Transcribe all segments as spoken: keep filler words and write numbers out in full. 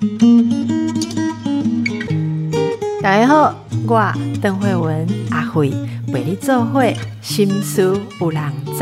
大家好，我邓惠文阿惠陪你做伙心事有人知。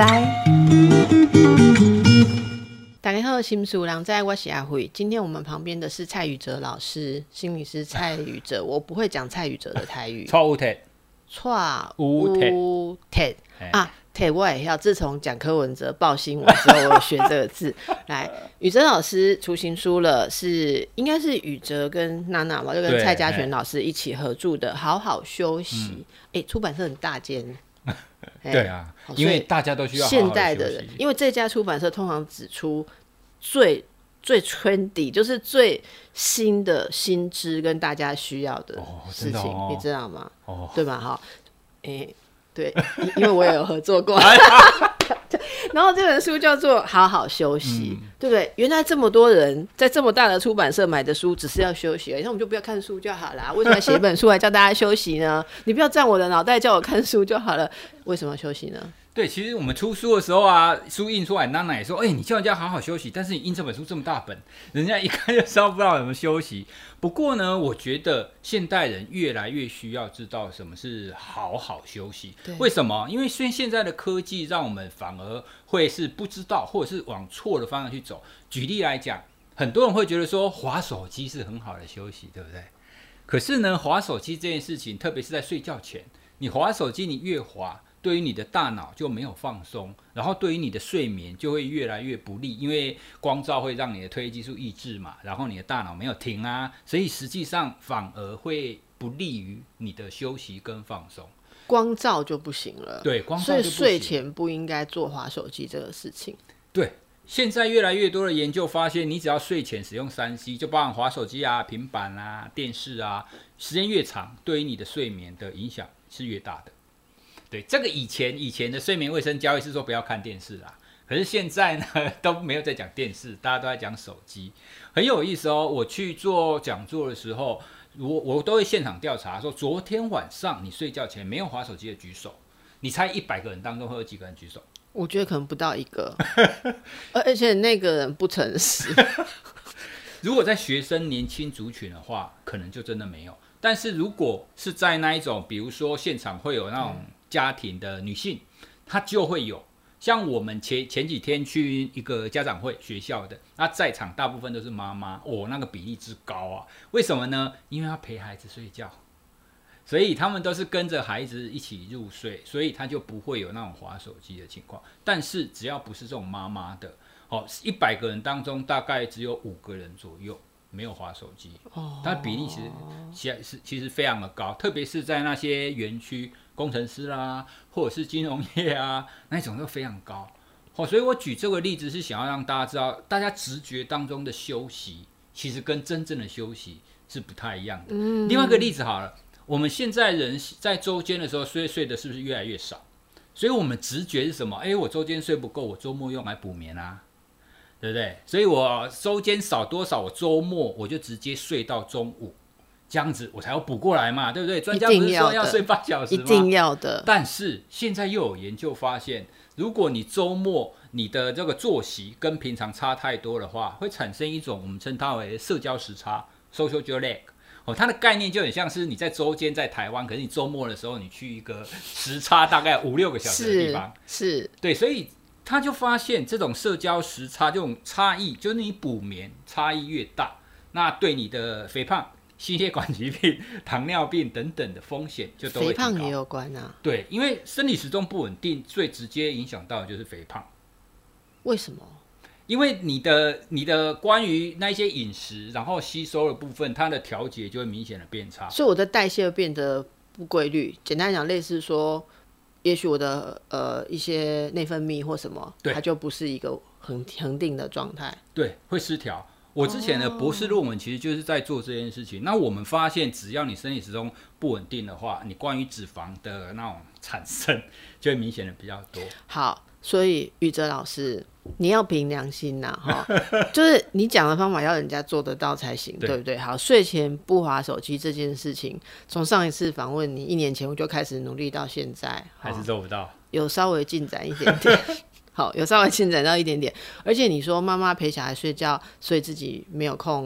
大家好，心事有人知，我是阿惠。今天我们旁边的是蔡宇哲老师，心理师蔡宇哲。我不会讲蔡宇哲的台语。 错误题， 错误题啊！题我也要。自从讲柯文哲报新闻之后，我有学这个字。来，宇哲老师出新书了，是应该是宇哲跟娜娜吧，就跟蔡家全老师一起合著的《好好休息》。哎、嗯，出版社很大间。 对啊，因为大家都需要好好现代的人，因为这家出版社通常只出最最 trendy， 就是最新的新知跟大家需要的事情，哦哦、你知道吗？哦、对吧？哈，哎。对，因为我也有合作过然后这本书叫做《好好休息》，嗯、对不对？原来这么多人在这么大的出版社买的书只是要休息而已，那我们就不要看书就好了。为什么要写一本书来叫大家休息呢？你不要占我的脑袋叫我看书就好了，为什么要休息呢？ 对，其实我们出书的时候啊，书印出来，娜娜也说：“哎、欸，你叫人家好好休息。”但是你印这本书这么大本，人家一看就知道不知道怎么休息。不过呢，我觉得现代人越来越需要知道什么是好好休息。为什么？因为现现在的科技让我们反而会是不知道，或者是往错的方向去走。举例来讲，很多人会觉得说滑手机是很好的休息，对不对？可是呢，滑手机这件事情，特别是在睡觉前，你滑手机，你越滑，对于你的大脑就没有放松，然后对于你的睡眠就会越来越不利，因为光照会让你的褪黑激素抑制嘛，然后你的大脑没有停啊，所以实际上反而会不利于你的休息跟放松。 光照就不行了， 对，光照就不行， 所以睡前不应该做滑手机这个事情。 对，现在越来越多的研究发现，你只要睡前使用 三 C， 就包含滑手机啊、平板啊、电视啊，时间越长，对于你的睡眠的影响是越大的。对，这个以前以前的睡眠卫生教育是说不要看电视啦，可是现在呢都没有在讲电视，大家都在讲手机，很有意思哦。我去做讲座的时候，我我都会现场调查说，昨天晚上你睡觉前没有滑手机的举手，你猜一百个人当中会有几个人举手？ 我觉得可能不到一个，而且那个人不诚实。 如果在学生年轻族群的话，可能就真的没有。但是如果是在那一种，比如说现场会有那种家庭的女性，她就会有。像我们前前几天去一个家长会，学校的，那在场大部分都是妈妈，哦，那个比例之高啊！为什么呢？因为要陪孩子睡觉，所以他们都是跟着孩子一起入睡，所以他就不会有那种滑手机的情况。但是只要不是这种妈妈的，哦，一百个人当中大概只有五个人左右没有滑手机，它的比例其实其实非常的高，特别是在那些园区工程师啦，或者是金融业啊，那种都非常高。哦，所以我举这个例子是想要让大家知道，大家直觉当中的休息，其实跟真正的休息是不太一样的。嗯、另外一个例子好了，我们现在人在周间的时候睡睡的是不是越来越少？所以我们直觉是什么？哎，我周间睡不够，我周末用来补眠啊。对不对？所以我周间少多少，我周末我就直接睡到中午，这样子我才要补过来嘛，对不对？专家不是说要睡八小时吗？ 一定要的。 但是现在又有研究发现，如果你周末你的这个作息跟平常差太多的话，会产生一种我们称它为社交时差 （social jet lag）。哦，它的概念就很像是你在周间在台湾，可是你周末的时候你去一个时差大概五六个小时的地方， 是，是对，所以。他就发现这种社交时差这种差异，就是你补眠差异越大，那对你的肥胖、心血管疾病、糖尿病等等的风险就都会提高。 肥胖也有关啊。 对，因为生理时钟不稳定，最直接影响到的就是肥胖。 为什么？ 因为你的你的关于那些饮食，然后吸收的部分，它的调节就会明显的变差， 所以我的代谢变得不规律。简单讲，类似说。也许我的呃一些内分泌或什么，它就不是一个恒恒定的状态， 对，会失调。我之前的博士论文其实就是在做这件事情。哦、那我们发现，只要你生理时钟不稳定的话，你关于脂肪的那种产生就会明显的比较多。 好，所以宇哲老师，你要凭良心呐、啊，就是你讲的方法要人家做得到才行， 对, 对不对？好，睡前不滑手机这件事情，从上一次访问你一年前我就开始努力到现在， 还是做不到， 有稍微进展一点点。好，有稍微进展到一点点，而且你说妈妈陪小孩睡觉，所以自己没有空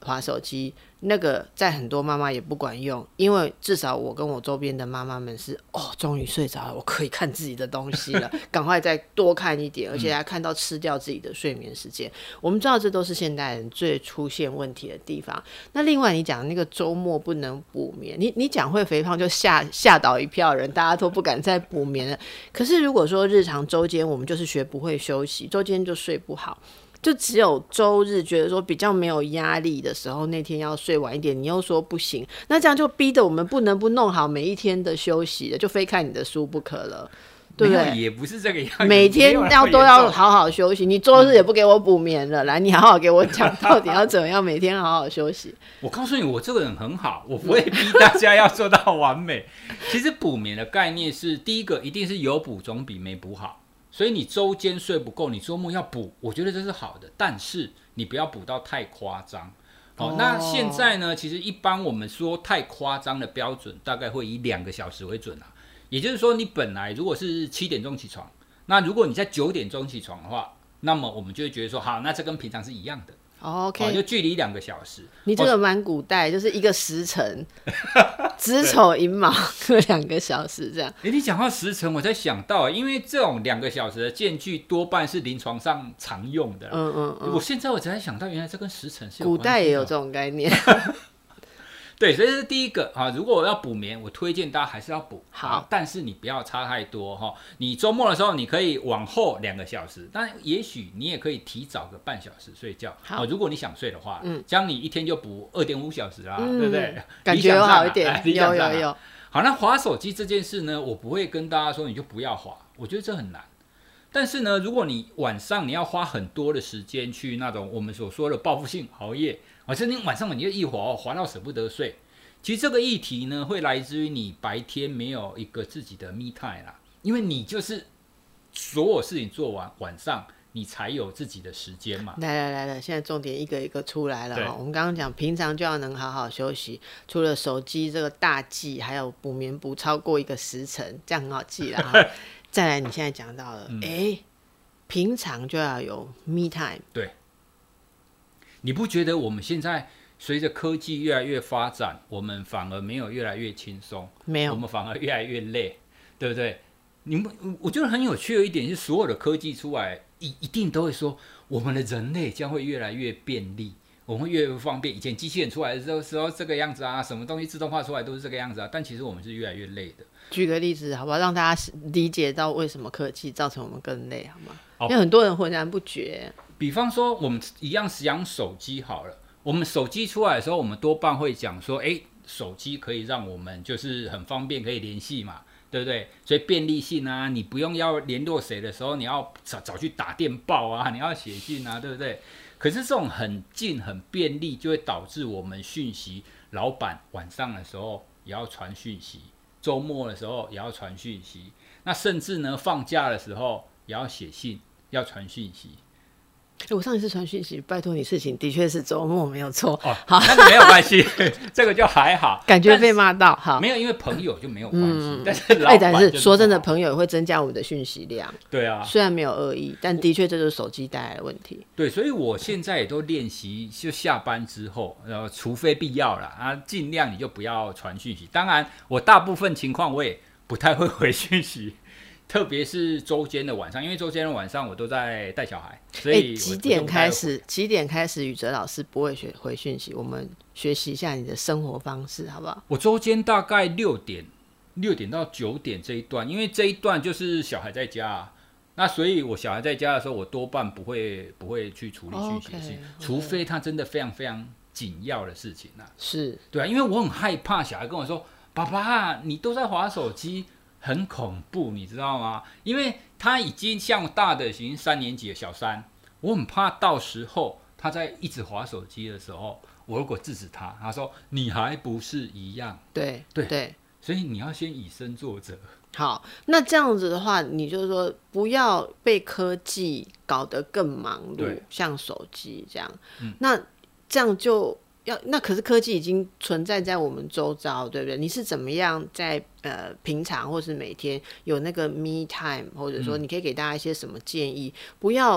滑手机，那个在很多妈妈也不管用，因为至少我跟我周边的妈妈们是哦，终于睡着了，我可以看自己的东西了，赶快再多看一点，而且还看到吃掉自己的睡眠时间。我们知道这都是现代人最出现问题的地方。那另外你讲那个周末不能补眠，你你讲会肥胖就吓吓倒一票人，大家都不敢再补眠了。可是如果说日常周间我们就是学不会休息，周间就睡不好。就只有周日觉得说比较没有压力的时候，那天要睡晚一点，你又说不行，那这样就逼得我们不能不弄好每一天的休息了，就非看你的书不可了，对不对？ 也不是这个样子， 每天要都要好好休息。你周日也不给我补眠了，来，你好好给我讲到底要怎么样每天好好休息。 我告诉你，我这个人很好，我不会逼大家要做到完美。其实补眠的概念是，第一个一定是有补总比没补好。所以你周间睡不够，你周末要补，我觉得这是好的，但是你不要补到太夸张。好、哦，那现在呢，其实一般我们说太夸张的标准，大概会以两个小时为准啊。也就是说，你本来如果是七点钟起床，那如果你在九点钟起床的话，那么我们就会觉得说，好，那这跟平常是一样的。 Oh, OK， 哦、就距离两个小时。 你这个蛮古代，就是一个时辰，子丑寅卯各两个小时这样。 欸、你讲到时辰，我才想到，因为这种两个小时的间距多半是临床上常用的。 嗯嗯嗯。 我现在我才想到，原来这跟时辰是有关系的。 古代也有这种概念。 对，所以这是第一个啊。如果我要补眠，我推荐大家还是要补好、 啊，但是你不要差太多哈。你周末的时候，你可以往后两个小时，但也许你也可以提早个半小时睡觉。好、啊，如果你想睡的话，嗯，这样你一天就补二点五小时啦、嗯，对不对？ 感觉有好一点， 啊、 有有有。 好，那滑手机这件事呢，我不会跟大家说你就不要滑，我觉得这很难。但是呢，如果你晚上你要花很多的时间去那种我们所说的报复性熬夜，而且你晚上你就一滑滑到舍不得睡。其实这个议题呢，会来自于你白天没有一个自己的 me time 啦，因为你就是所有事情做完，晚上你才有自己的时间嘛。 来来来了，现在重点一个一个出来了、哦、我们刚刚讲平常就要能好好休息，除了手机这个大忌，还有补眠补超过一个时辰，这样很好记啦、哦、再来，你现在讲到了，哎、嗯欸，平常就要有 me time。 对，你不觉得我们现在随着科技越来越发展，我们反而没有越来越轻松， 没有， 我们反而越来越累，对不对？你们，我觉得很有趣的一点是，所有的科技出来，一一定都会说，我们的人类将会越来越便利，我们会越来越方便。以前机器人出来的时候，时候这个样子啊，什么东西自动化出来都是这个样子啊，但其实我们是越来越累的。 举个例子好不好，让大家理解到为什么科技造成我们更累，好吗？哦、因为很多人浑然不觉。 比方说，我们一样讲手机好了。我们手机出来的时候，我们多半会讲说，哎，手机可以让我们就是很方便，可以联系嘛，对不对？所以便利性啊，你不用要联络谁的时候，你要早早去打电报啊，你要写信啊，对不对？可是这种很近、很便利，就会导致我们讯息，老板晚上的时候也要传讯息，周末的时候也要传讯息，那甚至呢，放假的时候也要写信，要传讯息。 欸、我上一次传讯息，拜托你事情的确是周末，没有错。 哦，好，那个没有关系，这个就还好。 感觉被骂到，好， 没有，因为朋友就没有关系、嗯。但是老板、 欸、但是说真的，朋友也会增加我们的讯息量。 对啊， 虽然没有恶意，但的确这就是手机带来的问题。 对，所以我现在也都练习，就下班之后，呃，除非必要啦，啊，尽量你就不要传讯息。当然，我大部分情况我也不太会回讯息。特别是周间的晚上，因为周间的晚上我都在带小孩，所以、欸、 几点开始？几点开始？宇哲老师不会学回讯息，我们学习一下你的生活方式，好不好？ 我周间大概六点，六点到九点这一段，因为这一段就是小孩在家、啊，那所以我小孩在家的时候，我多半不会不会去处理讯息的事情， okay, okay. 除非他真的非常非常紧要的事情啊。 是， 对啊，因为我很害怕小孩跟我说：“爸爸，你都在滑手机。”很恐怖，你知道吗？因为他已经像大的，已经三年级的小三，我很怕到时候他在一直滑手机的时候，我如果制止他，他说你还不是一样？ 对对对， 所以你要先以身作则。 好，那这样子的话，你就是说不要被科技搞得更忙碌，像手机这样、嗯，那这样就。要那可是科技已经存在在我们周遭，对不对？你是怎么样在呃平常或是每天有那个 me time， 或者说你可以给大家一些什么建议？嗯、不要不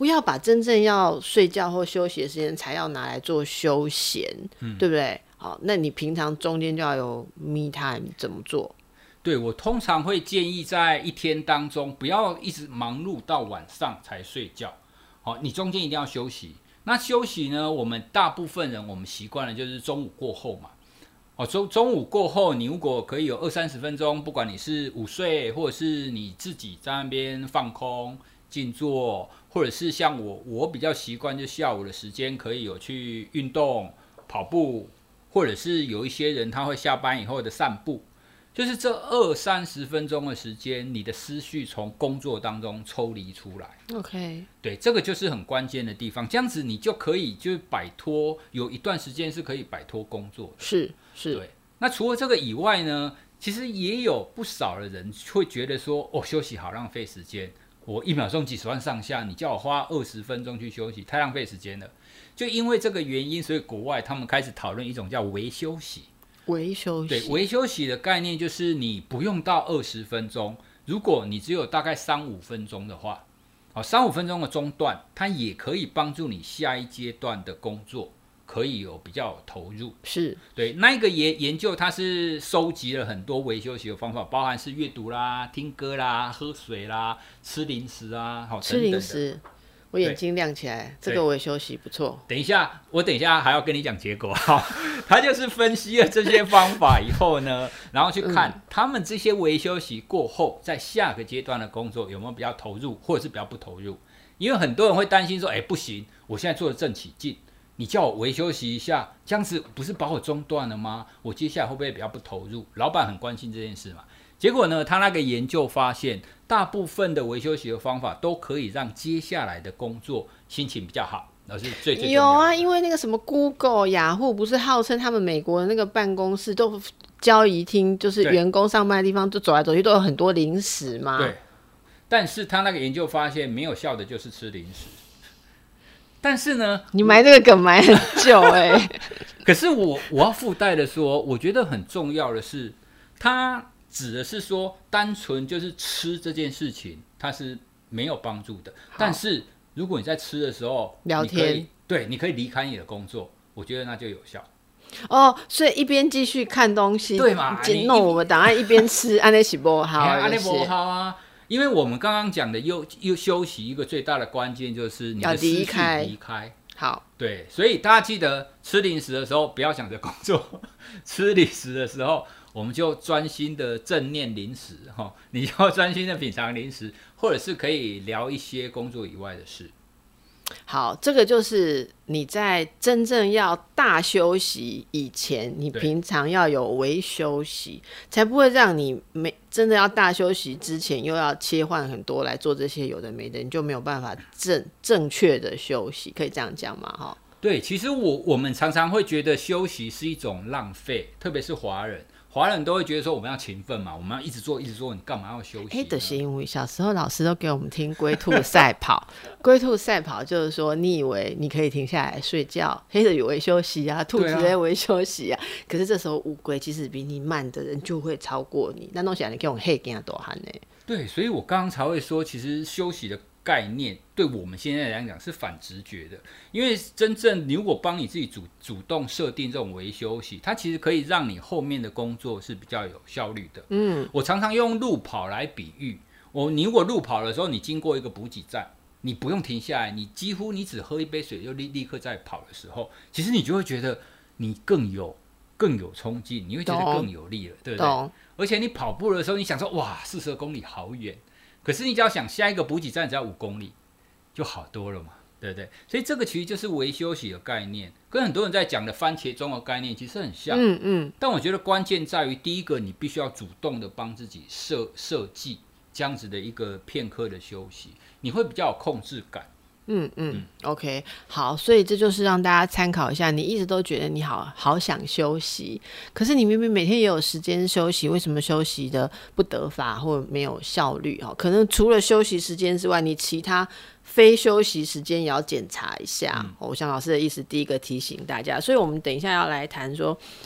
不要把真正要睡觉或休息的时间才要拿来做休闲、嗯、对不对？好，那你平常中间就要有 me time， 怎么做？ 对，我通常会建议在一天当中不要一直忙碌到晚上才睡觉，好，你中间一定要休息。那休息呢，我们大部分人我们习惯了就是中午过后嘛，哦，中中午过后，你如果可以有二三十分钟，不管你是午睡，或者是你自己在那边放空静坐，或者是像我，我比较习惯就下午的时间可以有去运动、跑步，或者是有一些人他会下班以后的散步，就是这二三十分钟的时间，你的思绪从工作当中抽离出来。 OK， 对，这个就是很关键的地方，这样子你就可以就是摆脱，有一段时间是可以摆脱工作的。 是是， 对。那除了这个以外呢，其实也有不少的人会觉得说，哦，休息好浪费时间，我一秒钟几十万上下，你叫我花二十分钟去休息，太浪费时间了。就因为这个原因，所以国外他们开始讨论一种叫微休息。 微休息， 对，微休息的概念就是你不用到二十分钟，如果你只有大概三五分钟的话，好，三五分钟的中断，它也可以帮助你下一阶段的工作可以有比较投入。 是， 对，那一个研研究它是收集了很多微休息的方法，包含是阅读啦、听歌啦、喝水啦、吃零食啊，好， 吃零食。我眼睛亮起来，这个微休息不错。 等一下，我等一下还要跟你讲结果。好，他就是分析了这些方法以后呢，然后去看、嗯、他们这些微休息过后，在下个阶段的工作有没有比较投入，或者是比较不投入。因为很多人会担心说，哎，不行，我现在做的正起劲，你叫我微休息一下，这样子不是把我中断了吗？我接下来会不会比较不投入？老板很关心这件事嘛。结果呢，他那个研究发现，大部分的微休息的方法都可以让接下来的工作心情比较好，而是最最重要的。 有啊，因为那个什么 Google、雅虎不是号称他们美国的那个办公室都交易厅，就是员工上班的地方，就走来走去都有很多零食嘛。 对。但是他那个研究发现，没有效的就是吃零食。但是呢， 你埋这个梗埋很久哎、欸。 可是我我要附带的说，我觉得很重要的是，他指的是说，单纯就是吃这件事情，它是没有帮助的。但是如果你在吃的时候聊天， 对，你可以离开你的工作，我觉得那就有效。 哦，所以一边继续看东西， 对嘛？ 弄我们档案一边吃，安内是不好， 安内不好啊。因为我们刚刚讲的又又休息，一个最大的关键就是你的思绪离开。离开好， 对，所以大家记得吃零食的时候不要想着工作，吃零食的时候我们就专心的正念零食，你就专心的品尝零食，或者是可以聊一些工作以外的事。 好，这个就是你在真正要大休息以前，你平常要有微休息，才不会让你没真的要大休息之前又要切换很多来做这些有的没的，你就没有办法正正确的休息，可以这样讲吗？ 对，其实我我们常常会觉得休息是一种浪费，特别是华人。华人都会觉得说我们要勤奋嘛，我们要一直做一直做，你干嘛要休息？ 哎、欸，就是因为小时候老师都给我们听龟兔赛跑，龟兔赛跑就是说，你以为你可以停下来睡觉，黑的有微休息啊，兔子也微休息啊，可是这时候乌龟其实比你慢的人就会超过你，那东西你给我黑给他多喊呢？ 对，所以我刚刚才会说，其实休息的概念对我们现在来讲是反直觉的，因为真正你如果帮你自己 主, 主动设定这种微休息，它其实可以让你后面的工作是比较有效率的。嗯，我常常用路跑来比喻，我你如果路跑的时候，你经过一个补给站，你不用停下来，你几乎你只喝一杯水就 立, 立刻在跑的时候，其实你就会觉得你更有更有冲劲，你会觉得更有力了，对不对？而且你跑步的时候，你想说哇，四十公里好远。可是你只要想下一个补给站只要五公里，就好多了嘛，对不对？所以这个其实就是微休息的概念，跟很多人在讲的番茄钟的概念其实很像。嗯嗯。但我觉得关键在于，第一个，你必须要主动的帮自己设设计这样子的一个片刻的休息，你会比较有控制感。 嗯嗯 ，OK， 好，所以这就是让大家参考一下。你一直都觉得你好好想休息，可是你明明每天也有时间休息，为什么休息的不得法或没有效率？可能除了休息时间之外，你其他非休息时间也要检查一下。嗯、我想老师的意思，第一个提醒大家，所以我们等一下要来谈说，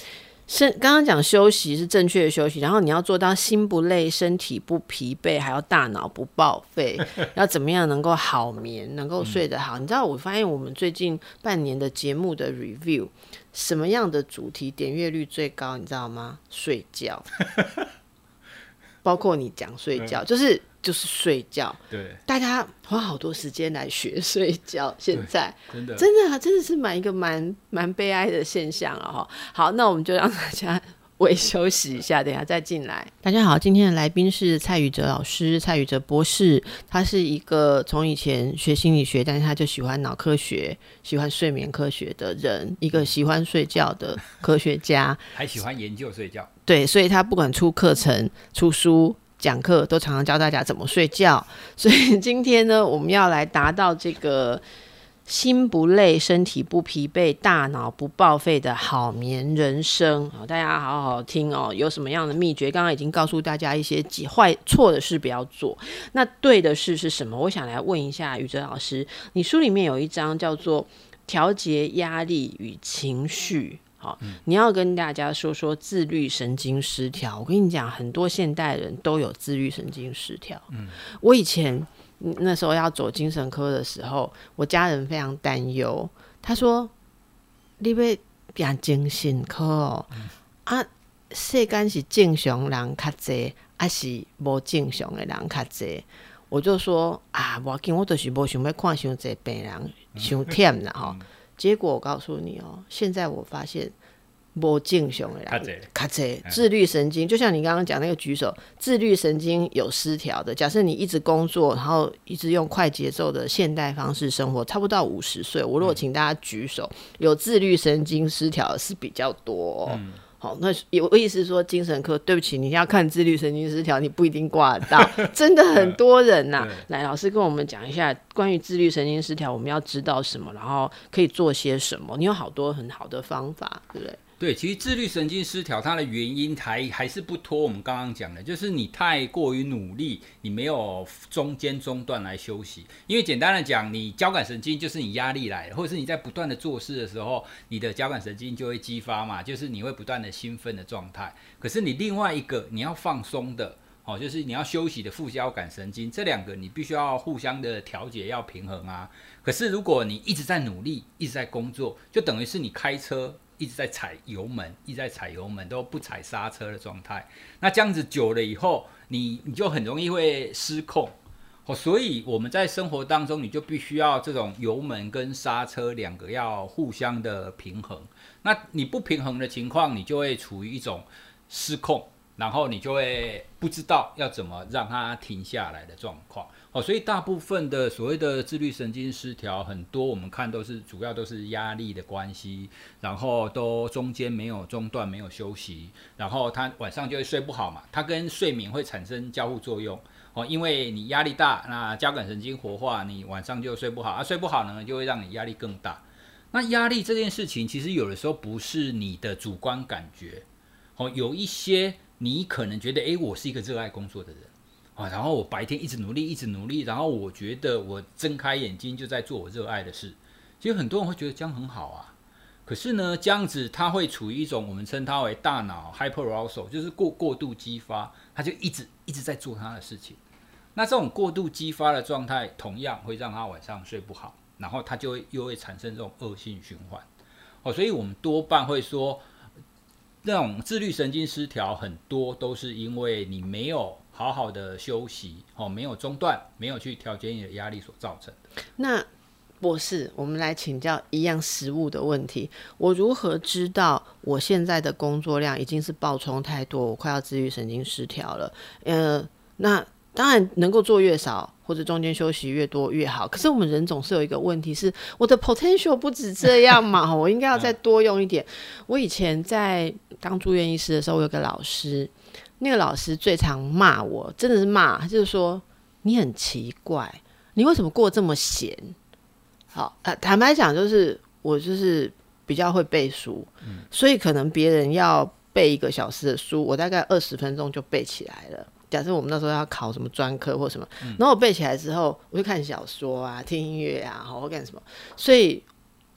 身刚刚讲休息是正确的休息，然后你要做到心不累、身体不疲惫，还要大脑不报废，要怎么样能够好眠，能够睡得好？嗯、你知道，我发现我们最近半年的节目的 review， 什么样的主题点阅率最高？你知道吗？睡觉，包括你讲睡觉，就是就是睡觉。对，大家花好多时间来学睡觉，现在真的真的、啊、真的是蛮一个蛮蛮悲哀的现象了哈。好，那我们就让大家微休息一下，等一下再进来。大家好，今天的来宾是蔡宇哲老师，蔡宇哲博士，他是一个从以前学心理学，但是他就喜欢脑科学、喜欢睡眠科学的人，一个喜欢睡觉的科学家， 还喜欢研究睡觉。 对，所以他不管出课程、出书、讲课，都常常教大家怎么睡觉。所以今天呢，我们要来达到这个心不累、身体不疲惫、大脑不报废的好眠人生。好，大家好好听哦。有什么样的秘诀？刚刚已经告诉大家一些坏错的事不要做。那对的事是什么？我想来问一下宇哲老师，你书里面有一章叫做调节压力与情绪。好，你要跟大家说说自律神经失调。我跟你讲，很多现代人都有自律神经失调。嗯，我以前那时候要走精神科的时候，我家人非常担忧。他说：“你要变精神科哦，嗯、啊，世间是正常人较济，还是无正常的人较济？”我就说：“啊，无要紧，我就是无想要看伤济病人，伤忝啦吼。”结果我告诉你哦，现在我发现不正常的人较济，自律神经就像你刚刚讲那个举手，自律神经有失调的。假设你一直工作，然后一直用快节奏的现代方式生活，差不多到五十岁，我如果请大家举手，有自律神经失调的是比较多、哦。嗯好，那我意思是说，精神科，对不起，你要看自律神经失调，你不一定挂得到，真的很多人呐、啊。来，老师跟我们讲一下关于自律神经失调，我们要知道什么，然后可以做些什么。你有好多很好的方法，对不对？ 对，其实自律神经失调它的原因还还是不脱我们刚刚讲的，就是你太过于努力，你没有中间中断来休息。因为简单的讲，你交感神经就是你压力来的，或者是你在不断的做事的时候，你的交感神经就会激发嘛，就是你会不断的兴奋的状态。可是你另外一个你要放松的，哦，就是你要休息的副交感神经，这两个你必须要互相的调节，要平衡啊。可是如果你一直在努力，一直在工作，就等于是你开车一直在踩油门，一直在踩油门都不踩刹车的状态。那这样子久了以后，你你就很容易会失控。哦，所以我们在生活当中，你就必须要这种油门跟刹车两个要互相的平衡。那你不平衡的情况，你就会处于一种失控，然后你就会不知道要怎么让它停下来的状况。哦，所以大部分的所谓的自律神经失调，很多我们看都是主要都是压力的关系，然后都中间没有中断，没有休息，然后他晚上就会睡不好嘛，它跟睡眠会产生交互作用。哦，因为你压力大，那交感神经活化，你晚上就睡不好啊，睡不好呢，就会让你压力更大。那压力这件事情，其实有的时候不是你的主观感觉。哦，有一些你可能觉得，哎，我是一个热爱工作的人。啊，然后我白天一直努力，一直努力，然后我觉得我睁开眼睛就在做我热爱的事。其实很多人会觉得这样很好啊，可是呢，这样子它会处于一种我们称它为大脑 hyperarousal， 就是过过度激发，它就一直一直在做它的事情。那这种过度激发的状态，同样会让他晚上睡不好，然后它就会又会产生这种恶性循环。哦，所以我们多半会说，那种自律神经失调很多都是因为你没有好好的休息，哦，没有中断，没有去调节你的压力所造成的。 那博士，我们来请教一样实务的问题：我如何知道我现在的工作量已经是爆冲太多，我快要自律神经失调了？呃，那当然能够做越少，或者中间休息越多越好。可是我们人总是有一个问题是，我的 potential 不止这样嘛，我应该要再多用一点。我以前在当住院医师的时候，我有个老师。那个老师最常骂我，真的是骂，他就是说你很奇怪，你为什么过这么闲？好，呃，坦白讲，就是我就是比较会背书，嗯、所以可能别人要背一个小时的书，我大概二十分钟就背起来了。假设我们那时候要考什么专科或什么，嗯、然后我背起来之后，我就看小说啊、听音乐啊，或干什么，所以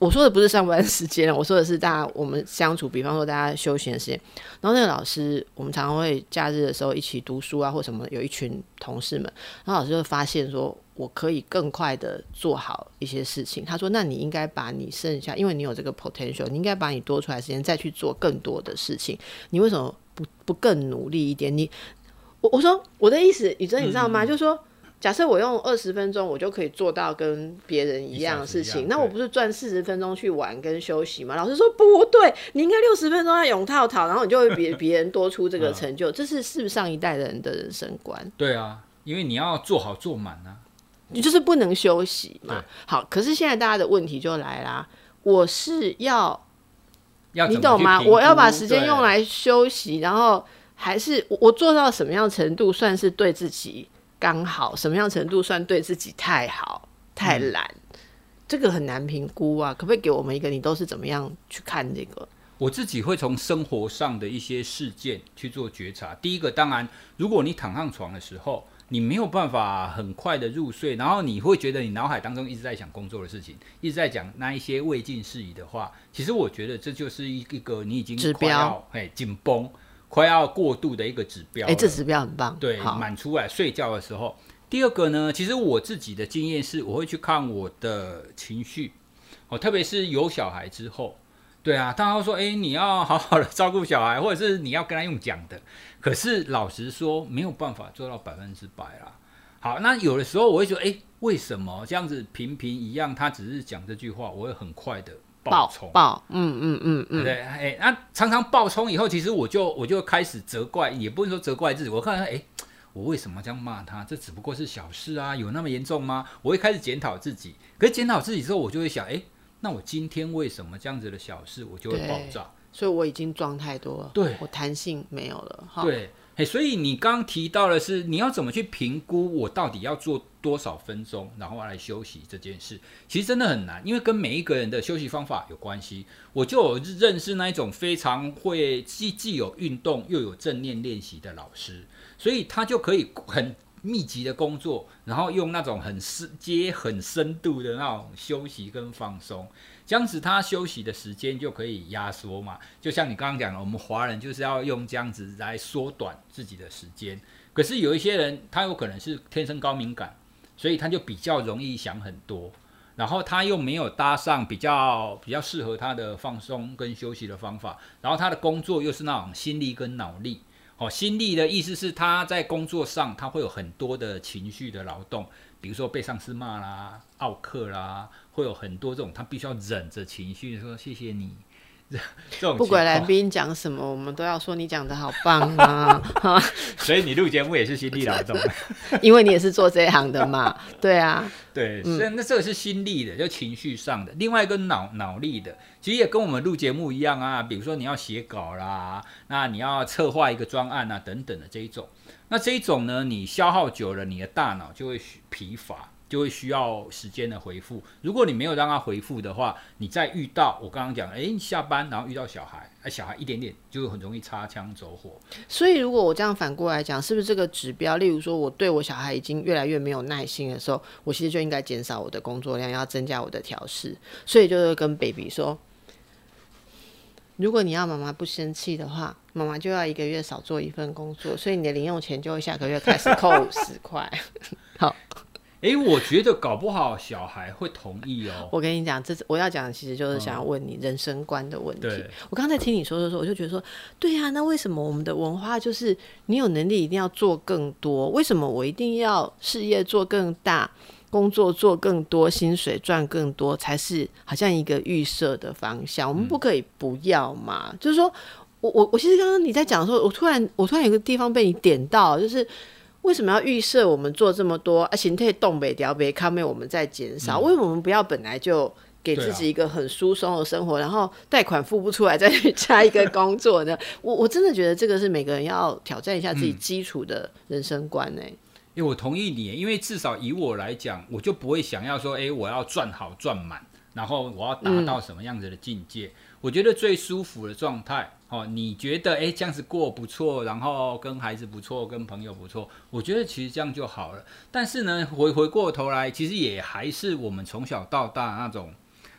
我说的不是上班时间，我说的是大家我们相处，比方说大家休闲的时间。然后那个老师，我们常常会假日的时候一起读书啊，或什么，有一群同事们，然后老师就发现说，我可以更快的做好一些事情。他说，那你应该把你剩下，因为你有这个 potential， 你应该把你多出来的时间再去做更多的事情。你为什么不不更努力一点？你我我说我的意思，宇珍你知道吗？嗯、就是说。假设我用二十分钟，我就可以做到跟别人一样的事情，那我不是赚四十分钟去玩跟休息吗？老师说不对，你应该六十分钟要泳套套，然后你就会比别人多出这个成就，这是是不是上一代人的人生观？ 对啊，因为你要做好做满啊， 你就是不能休息嘛。好，可是现在大家的问题就来啦，我是要， 要你懂吗？我要把时间用来休息，然后还是 我, 我做到什么样程度算是对自己？刚好什么样程度算对自己太好太懒、嗯、这个很难评估啊，可不可以给我们一个你都是怎么样去看这个？ 我自己会从生活上的一些事件去做觉察。第一个，当然如果你躺上床的时候你没有办法很快的入睡，然后你会觉得你脑海当中一直在想工作的事情，一直在讲那一些未尽事宜的话，其实我觉得这就是一个你已经快要紧绷快要过度的一个指标了。 哎、欸，这指标很棒。 对，满出来睡觉的时候。第二个呢，其实我自己的经验是，我会去看我的情绪，哦，特别是有小孩之后。对啊，大家都说，哎、欸，你要好好的照顾小孩，或者是你要跟他用讲的。可是老实说，没有办法做到百分之百啦。好，那有的时候我会说，哎、欸，为什么这样子平平一样？他只是讲这句话，我会很快的。爆冲， 爆，嗯嗯嗯嗯， 对，哎、欸，那常常爆冲以后，其实我就我就开始责怪，也不能说责怪自己，我看看，哎、欸，我为什么这样骂他？这只不过是小事啊，有那么严重吗？我会开始检讨自己，可是检讨自己之后，我就会想，哎、欸，那我今天为什么这样子的小事，我就会爆炸？ 所以我已经撞太多了， 对， 我弹性没有了， 对。欸、所以你刚刚提到的是你要怎么去评估我到底要做多少分钟然后来休息这件事，其实真的很难，因为跟每一个人的休息方法有关系。我就有认识那一种非常会 既, 既有运动又有正念练习的老师，所以他就可以很密集的工作，然后用那种很接很深度的那种休息跟放松，这样子他休息的时间就可以压缩嘛。就像你刚刚讲的，我们华人就是要用这样子来缩短自己的时间。可是有一些人他有可能是天生高敏感，所以他就比较容易想很多，然后他又没有搭上比较比较适合他的放松跟休息的方法，然后他的工作又是那种心力跟脑力。哦，心力的意思是他在工作上他会有很多的情绪的劳动，比如说被上司骂啦、傲客啦，会有很多这种他必须要忍着情绪说谢谢你。这种不管来宾讲什么，我们都要说你讲的好棒啊！ 所以你录节目也是心力劳动， 因为你也是做这一行的嘛。对啊， 对，所以那这个是心力的，就情绪上的。另外一个脑脑力的，其实也跟我们录节目一样啊。比如说你要写稿啦，那你要策划一个专案啊等等的这一种。那这一种呢，你消耗久了，你的大脑就会疲乏。就会需要时间的回复。如果你没有让他回复的话，你再遇到我刚刚讲，哎，你下班然后遇到小孩，哎，小孩一点点就很容易擦枪走火。 所以如果我这样反过来讲，是不是这个指标，例如说我对我小孩已经越来越没有耐心的时候，我其实就应该减少我的工作量，要增加我的调试。所以就是跟 baby 说，如果你要妈妈不生气的话，妈妈就要一个月少做一份工作，所以你的零用钱就会下个月开始扣五十块。好。 欸，我觉得搞不好小孩会同意哦。 我跟你讲，这我要讲的其实就是想要问你人生观的问题。嗯、我刚才听你说的时候，我就觉得说，对呀、啊，那为什么我们的文化就是你有能力一定要做更多？为什么我一定要事业做更大，工作做更多，薪水赚更多，才是好像一个预设的方向？我们不可以不要嘛？嗯、就是说我我我其实刚刚你在讲的时候，我突然我突然有个地方被你点到，就是。为什么要预设我们做这么多啊？形态动北调北康妹，我们在减少、嗯。为什么我们不要本来就给自己一个很疏松的生活，啊、然后贷款付不出来再去加一个工作呢？我我真的觉得这个是每个人要挑战一下自己基础的人生观呢、欸。 因为我同意你，因为至少以我来讲，我就不会想要说，哎、欸，我要赚好赚满，然后我要达到什么样子的境界。嗯、我觉得最舒服的状态。哦，你觉得哎这样子过不错，然后跟孩子不错，跟朋友不错，我觉得其实这样就好了。但是呢，回回过头来，其实也还是我们从小到大那种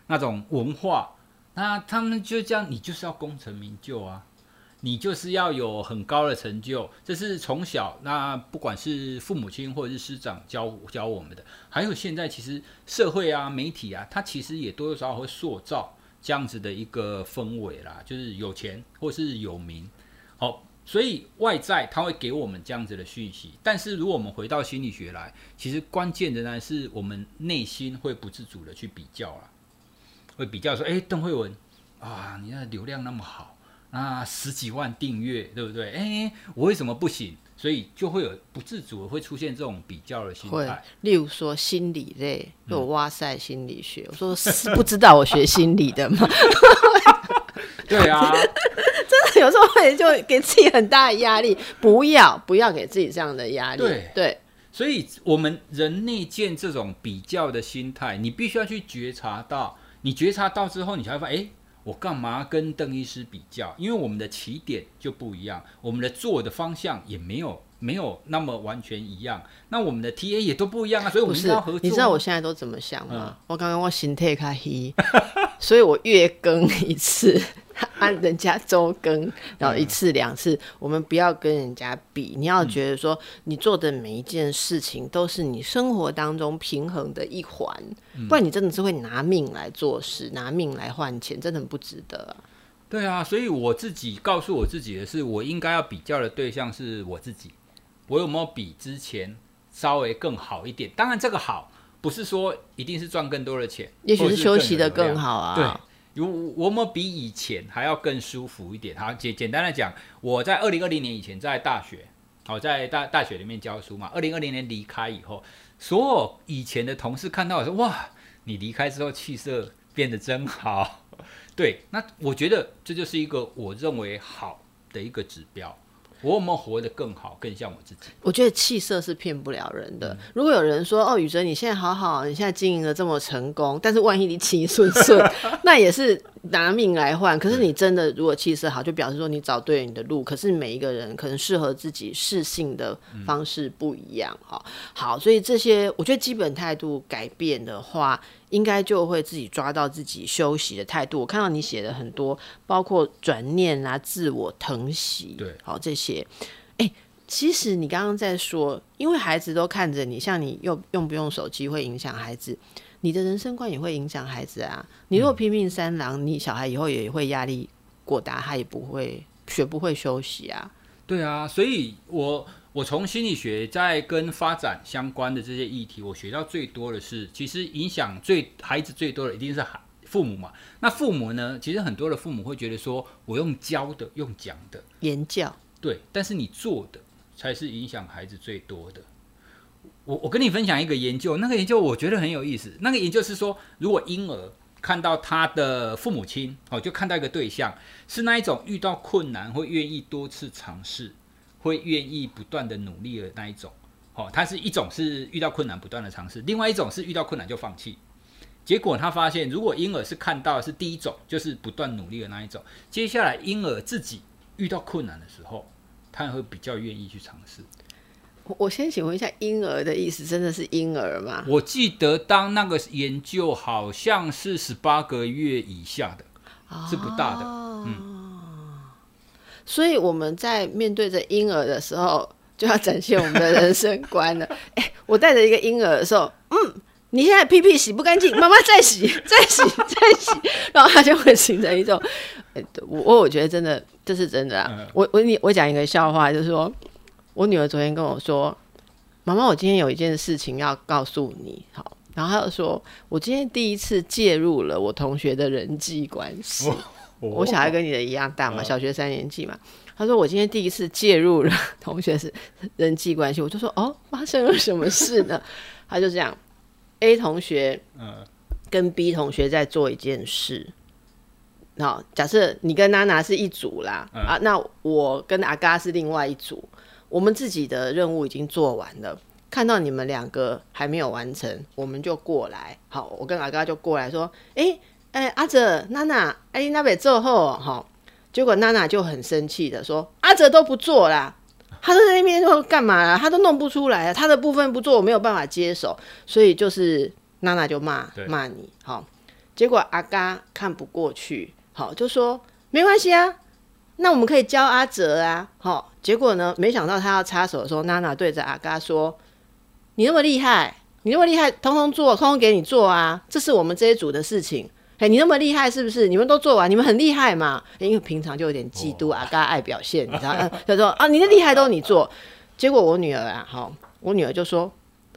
那种文化，那他们就这样，你就是要功成名就啊，你就是要有很高的成就，这是从小那不管是父母亲或者是师长教教我们的，还有现在其实社会啊、媒体啊，它其实也多多少少会塑造这样子的一个氛围啦，就是有钱或是有名，好。所以外在它会给我们这样子的讯息，但是如果我们回到心理学来，其实关键的呢是我们内心会不自主的去比较啦，会比较说，哎，邓慧文啊，你那流量那么好，那十几万订阅，对不对？哎，我为什么不行？所以就会有不自主的会出现这种比较的心态。 例如说心理类，有哇塞心理学，我说是不知道我学心理的吗？ 对啊。 真的有时候会就给自己很大的压力，不要不要给自己这样的压力。 对对， 所以我们人内建这种比较的心态，你必须要去觉察到，你觉察到之后，你才会发现，哎，我干嘛跟邓医师比较？因为我们的起点就不一样，我们的做的方向也没有没有那么完全一样，那我们的 T A 也都不一样啊，所以我们应该要合作。 你知道我现在都怎么想吗？嗯、我刚刚我心态开黑，所以我月更一次。按人家周更，然后一次两次，我们不要跟人家比。你要觉得说，你做的每一件事情都是你生活当中平衡的一环，不然你真的是会拿命来做事，拿命来换钱，真的很不值得啊。 对啊，所以我自己告诉我自己的是，我应该要比较的对象是我自己，我有没有比之前稍微更好一点？当然，这个好不是说一定是赚更多的钱， 也许是休息的更好啊。 对。我们比以前还要更舒服一点。好，简简单的讲，我在二零二零年以前在大学，好在大大学里面教书嘛。二零二零年离开以后，所有以前的同事看到我说：“哇，你离开之后气色变得真好。”对，那我觉得这就是一个我认为好的一个指标。我有没有活得更好，更像我自己？ 我觉得气色是骗不了人的。嗯、如果有人说：“哦，宇哲，你现在好好，你现在经营的这么成功，但是万一你气顺顺，那也是拿命来换。”可是你真的如果气色好，就表示说你找对了你的路。可是每一个人可能适合自己适性的方式不一样。哈、嗯，好，所以这些我觉得基本态度改变的话，应该就会自己抓到自己休息的态度。我看到你写的很多，包括转念啊、自我疼惜， 对， 好这些。欸，其实你刚刚在说，因为孩子都看着你，像你用用不用手机会影响孩子，你的人生观也会影响孩子啊。你如果拼命三郎，你小孩以后也会压力过大，他也不会学不会休息啊。 对啊，所以我我从心理学在跟发展相关的这些议题，我学到最多的是，其实影响最孩子最多的一定是父母嘛。那父母呢，其实很多的父母会觉得说，我用教的，用讲的， 言教。 对，但是你做的才是影响孩子最多的。我我跟你分享一个研究，那个研究我觉得很有意思。那个研究是说，如果婴儿看到他的父母亲，哦，就看到一个对象是那一种遇到困难会愿意多次尝试，会愿意不断的努力的那一种，哦，他是一种是遇到困难不断的尝试，另外一种是遇到困难就放弃。结果他发现，如果婴儿是看到的是第一种，就是不断努力的那一种，接下来婴儿自己遇到困难的时候，他会比较愿意去尝试。 我先请问一下，婴儿的意思真的是婴儿吗？ 我记得当那个研究好像是十八个月以下的，哦、是不大的。嗯， 所以我们在面对着婴儿的时候，就要展现我们的人生观了。欸、我带着一个婴儿的时候，嗯。你现在屁屁洗不干净，妈妈再洗再洗再洗，然后他就会形成一种，欸、我我觉得真的这是真的啊。嗯、我我我讲一个笑话，就是说我女儿昨天跟我说，妈妈，我今天有一件事情要告诉你，好，然后她就说，我今天第一次介入了我同学的人际关系。哦哦、我小孩跟你的一样大嘛，嗯、小学三年级嘛。他说我今天第一次介入了同学是人际关系，我就说哦，发生了什么事呢？他就这样。A 同学跟 B 同学在做一件事，好，假设你跟娜娜是一组啦，嗯、啊，那我跟阿嘎是另外一组，我们自己的任务已经做完了，看到你们两个还没有完成，我们就过来，好，我跟阿嘎就过来说，哎、欸、哎、欸，阿哲、娜娜，哎，那边做后，好，结果娜娜就很生气的说，阿哲都不做啦。他都在那边说干嘛啦？他都弄不出来，他的部分不做，我没有办法接手，所以就是娜娜就骂骂你。好， 结果阿嘎看不过去，好就说没关系啊，那我们可以教阿哲啊，好，结果呢，没想到他要插手的时候，娜娜对着阿嘎说：“你那么厉害，你那么厉害，通通做，通通给你做啊，这是我们这一组的事情。哎，你那么厉害是不是？你们都做完，你们很厉害嘛？因为平常就有点嫉妒阿嘎爱表现，你知道，就说啊，你的厉害都你做。结果我女儿啊，好，我女儿就说，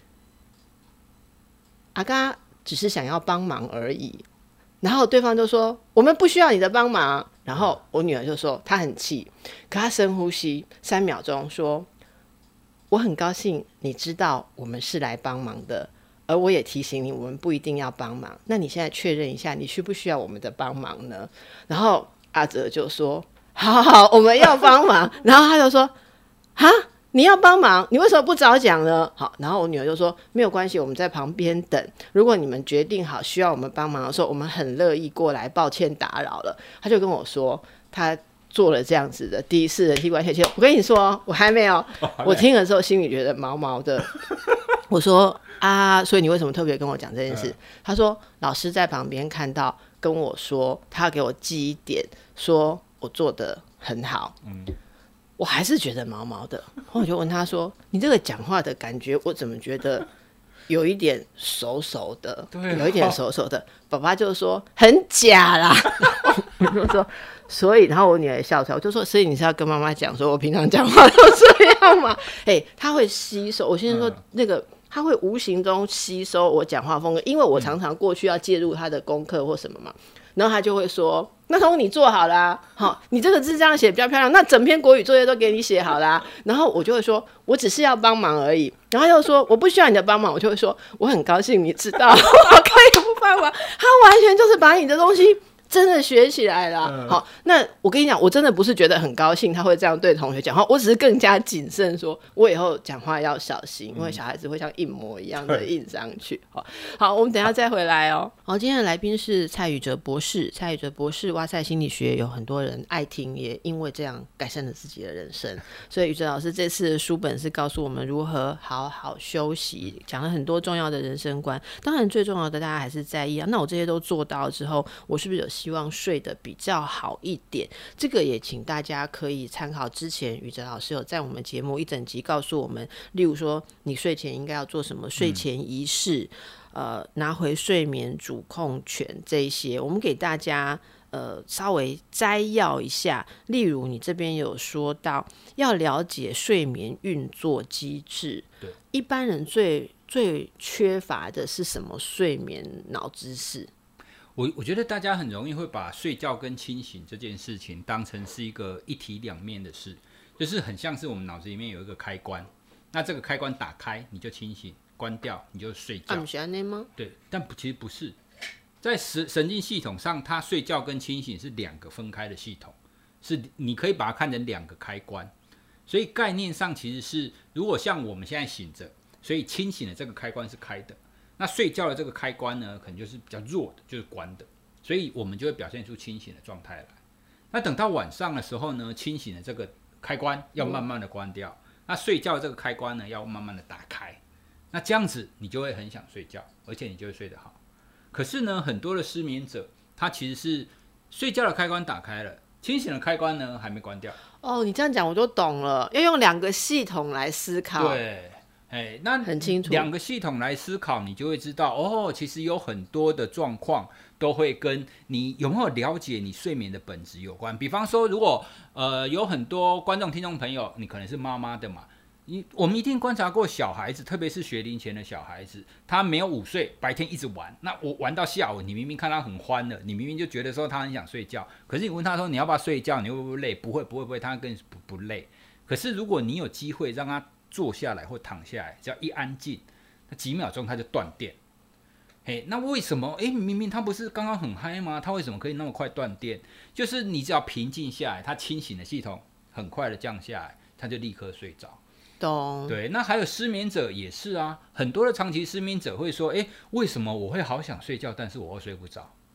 阿嘎只是想要帮忙而已。然后对方就说，我们不需要你的帮忙。然后我女儿就说，她很气，可她深呼吸三秒钟，说，我很高兴你知道我们是来帮忙的。而我也提醒你，我们不一定要帮忙。那你现在确认一下，你需不需要我们的帮忙呢？然后阿哲就说：“好好好，我们要帮忙。”然后他就说：“哈，你要帮忙，你为什么不早讲呢？”好，然后我女儿就说：“没有关系，我们在旁边等。如果你们决定好需要我们帮忙的时候，我们很乐意过来。抱歉打扰了。”他就跟我说，他做了这样子的第一次人际关系切。我跟你说，我还没有，哦、我听了之后心里觉得毛毛的。我说。啊，所以你为什么特别跟我讲这件事？嗯、他说老师在旁边看到，跟我说他要给我记一点，说我做得很好。嗯，我还是觉得毛毛的。然后我就问他说：“你这个讲话的感觉，我怎么觉得有一点熟熟的？有一点熟熟的。”爸爸就说很假啦。我就说，所以，然后我女儿也笑出来，我就说，所以你是要跟妈妈讲，说我平常讲话都这样吗？哎，他会吸收。我现在说那个。嗯他会无形中吸收我讲话风格，因为我常常过去要介入他的功课或什么嘛，然后他就会说：“那从你做好啦，好，你这个字这样写比较漂亮，那整篇国语作业都给你写好啦。”然后我就会说：“我只是要帮忙而已。”然后他又说：“我不需要你的帮忙。”我就会说：“我很高兴你知道，我可以不帮忙。”他完全就是把你的东西。真的学起来了、嗯，好，那我跟你讲，我真的不是觉得很高兴他会这样对同学讲话，我只是更加谨慎，说我以后讲话要小心，因为小孩子会像印模一样的印上去。好，好，我们等一下再回来哦。好，今天的来宾是蔡宇哲博士，蔡宇哲博士，哇塞心理学有很多人爱听，也因为这样改善了自己的人生。所以宇哲老师这次的书本是告诉我们如何好好休息，讲了很多重要的人生观。当然最重要的大家还是在意啊，那我这些都做到之后，我是不是有希望睡得比较好一点？这个也请大家可以参考之前宇哲老师有在我们节目一整集告诉我们，例如说你睡前应该要做什么睡前仪式、嗯、呃，拿回睡眠主控权这一些，我们给大家呃稍微摘要一下。例如你这边有说到要了解睡眠运作机制，对，一般人最最缺乏的是什么睡眠脑知识？ 我我觉得大家很容易会把睡觉跟清醒这件事情当成是一个一体两面的事，就是很像是我们脑子里面有一个开关，那这个开关打开你就清醒，关掉你就睡觉。 啊，不是这样吗？ 对，但其实不是，在神经系统上，它睡觉跟清醒是两个分开的系统，是你可以把它看成两个开关，所以概念上其实是，如果像我们现在醒着，所以清醒的这个开关是开的。那睡觉的这个开关呢，可能就是比较弱的，就是关的，所以我们就会表现出清醒的状态来。那等到晚上的时候呢，清醒的这个开关要慢慢的关掉，嗯、那睡觉的这个开关呢，要慢慢的打开。那这样子你就会很想睡觉，而且你就会睡得好。可是呢，很多的失眠者，他其实是睡觉的开关打开了，清醒的开关呢还没关掉。 哦，你这样讲我就懂了，要用两个系统来思考。 对。哎，那很清楚， 两个系统来思考，你就会知道哦，其实有很多的状况都会跟你有没有了解你睡眠的本质有关。比方说，如果呃有很多观众、听众朋友，你可能是妈妈的嘛，你我们一定观察过小孩子，特别是学龄前的小孩子，他没有午睡，白天一直玩，那我玩到下午，你明明看他很欢了，你明明就觉得说他很想睡觉，可是你问他说你要不要睡觉，你会不会累？不会，不会，不会，他跟你不不累。可是如果你有机会让他坐下来或躺下来，只要一安静，那几秒钟他就断电。嘿，那为什么？哎，明明他不是刚刚很嗨吗？他为什么可以那么快断电？就是你只要平静下来，他清醒的系统很快的降下来，他就立刻睡着。 懂？ 对，那还有失眠者也是啊，很多的长期失眠者会说，哎，为什么我会好想睡觉，但是我会睡不着？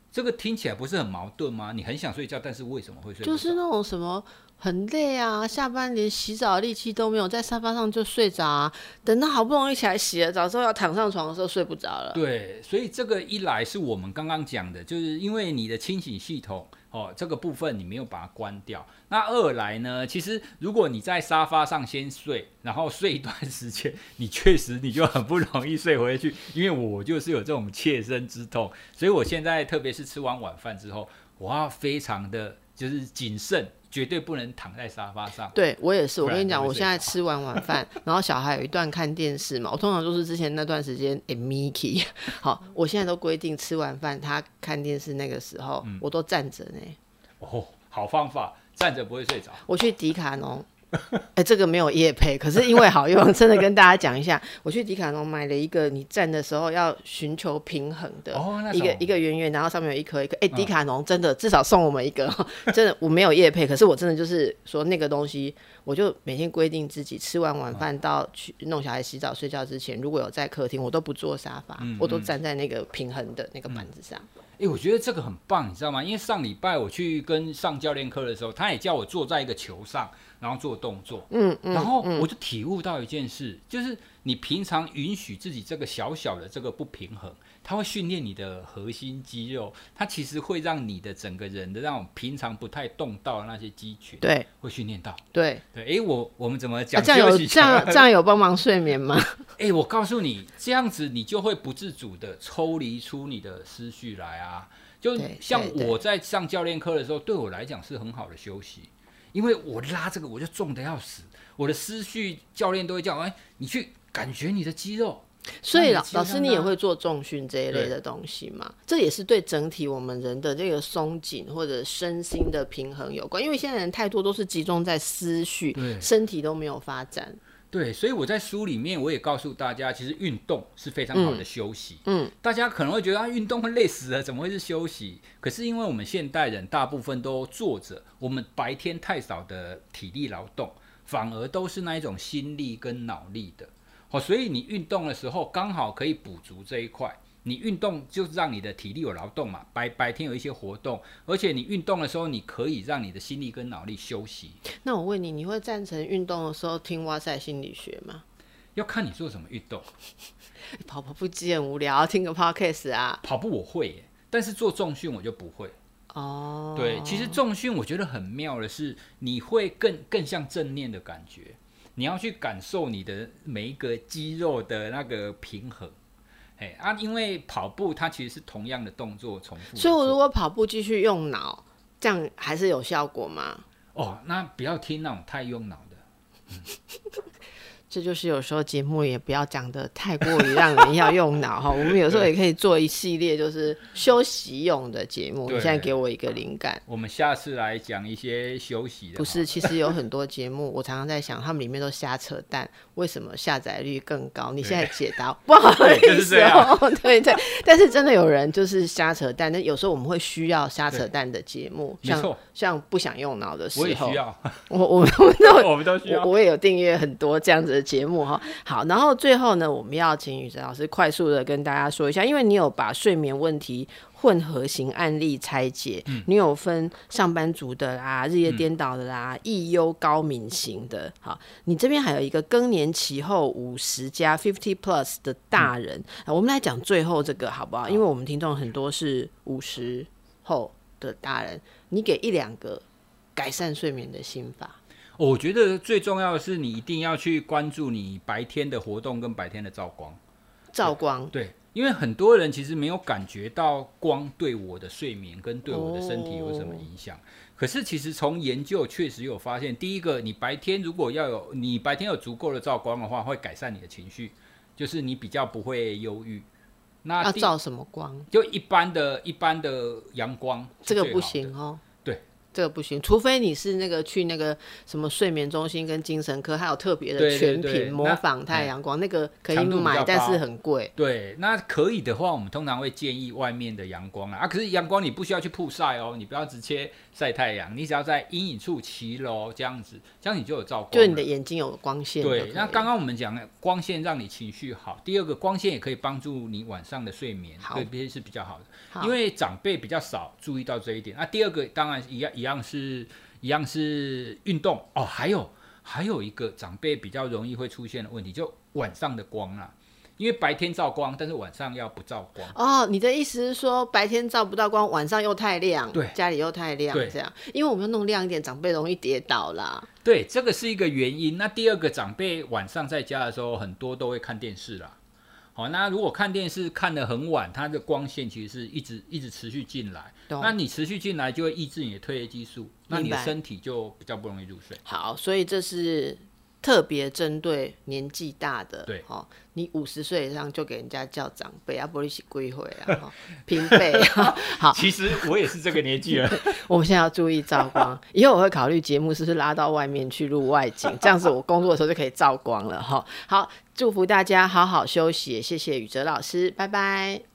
这个听起来不是很矛盾吗？你很想睡觉，但是为什么会睡不着？ 就是那种什么很累啊，下班连洗澡的力气都没有，在沙发上就睡着啊，等到好不容易起来洗了澡之后要躺上床的时候睡不着了。 对，所以这个一来是我们刚刚讲的，就是因为你的清醒系统哦，这个部分你没有把它关掉。那二来呢，其实如果你在沙发上先睡，然后睡一段时间，你确实你就很不容易睡回去。因为我就是有这种切身之痛，所以我现在特别是吃完晚饭之后，我要非常的就是谨慎，绝对不能躺在沙发上。 对，我也是。我跟你讲，我现在吃完晚饭，然后小孩有一段看电视嘛，我通常就是之前那段时间，哎 ，Miki， 好，我现在都规定吃完饭他看电视那个时候，嗯、我都站着呢。 哦，好方法，站着不会睡着。 我去迪卡侬。哎，这个没有业配，可是因为好用，真的跟大家讲一下，我去迪卡侬买了一个你站的时候要寻求平衡的、哦、一个一个圆圆，然后上面有一颗一颗。哎，迪卡侬真的至少送我们一个，真的我没有业配，可是我真的就是说那个东西，我就每天规定自己吃完晚饭到去弄小孩洗澡睡觉之前，如果有在客厅，我都不坐沙发，嗯嗯我都站在那个平衡的那个板子上。 哎、欸，我觉得这个很棒，你知道吗？因为上礼拜我去跟上教练课的时候，他也叫我坐在一个球上，然后做动作，嗯嗯，然后我就体悟到一件事，嗯、就是你平常允许自己这个小小的这个不平衡，它会训练你的核心肌肉，它其实会让你的整个人的那种平常不太动到的那些肌群， 对， 会训练到， 对对。 哎、欸，我我们怎么讲、啊？ 这样有这样这样有帮忙睡眠吗？ 哎、欸，我告诉你，这样子你就会不自主的抽离出你的思绪来啊。就像我在上教练课的时候，对我来讲是很好的休息，因为我拉这个我就重得要死，我的思绪教练都会叫哎，你去感觉你的肌肉。 所以老老师你也会做重训这一类的东西吗？这也是对整体我们人的这个松紧或者身心的平衡有关，因为现在人太多都是集中在思绪，身体都没有发展。 对，所以我在书里面我也告诉大家，其实运动是非常好的休息。嗯，大家可能会觉得啊，运动会累死了，怎么会是休息？可是因为我们现代人大部分都坐着，我们白天太少的体力劳动，反而都是那一种心力跟脑力的。哦，所以你运动的时候刚好可以补足这一块。你运动就是让你的体力有劳动嘛，白白天有一些活动，而且你运动的时候，你可以让你的心力跟脑力休息。 那我问你，你会赞成运动的时候听哇塞心理学吗？ 要看你做什么运动。 跑跑步机很无聊，听个 podcast 啊。 跑步我会耶，但是做重训我就不会。哦，对，其实重训我觉得很妙的是，你会更更像正念的感觉，你要去感受你的每一个肌肉的那个平衡。哎啊，因为跑步它其实是同样的动作重复， 所以我如果跑步继续用脑，这样还是有效果吗？ 哦，那不要听那种太用脑的。嗯这就是有时候节目也不要讲得太过于让人要用脑哈，我们有时候也可以做一系列就是休息用的节目。你现在给我一个灵感， 我们下次来讲一些休息的。 不是，其实有很多节目，我常常在想，他们里面都瞎扯淡，为什么下载率更高？你现在解答，不好意思哦，对对。但是真的有人就是瞎扯淡，但有时候我们会需要瞎扯淡的节目，像像不想用脑的时候， 我也需要， 我我们都我们都需要， 我, 我也有订阅很多这样子的节目哈。好，然后最后呢，我们要请宇哲老师快速的跟大家说一下，因为你有把睡眠问题混合型案例拆解、嗯、你有分上班族的啦、日夜颠倒的啦、易忧、嗯、高敏型的。好，你这边还有一个更年期后五十加 fifty plus 的大人、嗯、我们来讲最后这个好不好？因为我们听众很多是五十后的大人，你给一两个改善睡眠的心法。 我觉得最重要的是你一定要去关注你白天的活动跟白天的照光。 照光对, 对，因为很多人其实没有感觉到光对我的睡眠跟对我的身体有什么影响、哦、可是其实从研究确实有发现，第一个，你白天如果要有你白天有足够的照光的话，会改善你的情绪，就是你比较不会忧郁。那要照什么光？ 就一般的一般的阳光， 这个不行哦。 对， 这个不行，除非你是那个去那个什么睡眠中心跟精神科，还有特别的全屏模仿太阳光，那个可以买，但是很贵。 对，那可以的话，我们通常会建议外面的阳光啊，啊可是阳光你不需要去曝晒哦，你不要直接晒太阳，你只要在阴影处骑楼这样子，这样你就有照光了， 就你的眼睛有光线。 对，那刚刚我们讲的光线让你情绪好，第二个光线也可以帮助你晚上的睡眠，对，这些是比较好的。好，因为长辈比较少注意到这一点。那、啊、第二个当然一样一样是一样是运动哦，还有还有一个长辈比较容易会出现的问题，就晚上的光啊。因为白天照光，但是晚上要不照光。 哦，你的意思是说白天照不到光，晚上又太亮， 对， 家里又太亮，这样。因为我们要弄亮一点，长辈容易跌倒啦。 对，这个是一个原因。那第二个，长辈晚上在家的时候，很多都会看电视啦。好，那如果看电视看得很晚，它的光线其实是一直一直持续进来，那你持续进来就会抑制你的褪黑激素，那你的身体就比较不容易入睡。 好，所以这是特别针对年纪大的， 对， 哦，你五十岁以上就给人家叫长辈，啊，不然是几岁啊，平辈。好， 其实我也是这个年纪了。 我们现在要注意照光，以后我会考虑节目是不是拉到外面去录外景，这样子我工作的时候就可以照光了哈。好，祝福大家好好休息，谢谢宇哲老师，拜拜。